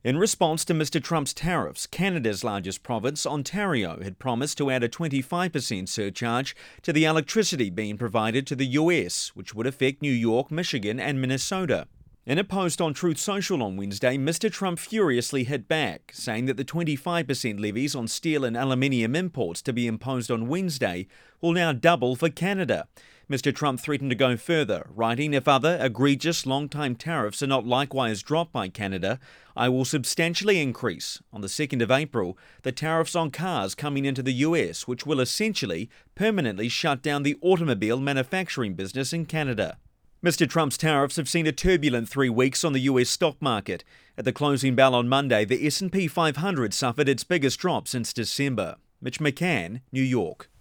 In response to Mr. Trump's tariffs, Canada's largest province, Ontario, had promised to add a 25% surcharge to the electricity being provided to the US, which would affect New York, Michigan, and Minnesota. In a post on Truth Social on Wednesday, Mr. Trump furiously hit back, saying that the 25% levies on steel and aluminium imports to be imposed on Wednesday will now double for Canada. Mr. Trump threatened to go further, writing, "If other egregious long-time tariffs are not likewise dropped by Canada, I will substantially increase, on the 2nd of April, the tariffs on cars coming into the US, which will essentially permanently shut down the automobile manufacturing business in Canada." Mr. Trump's tariffs have seen a turbulent 3 weeks on the US stock market. At the closing bell on Monday, the S&P 500 suffered its biggest drop since December. Mitch McCann, New York.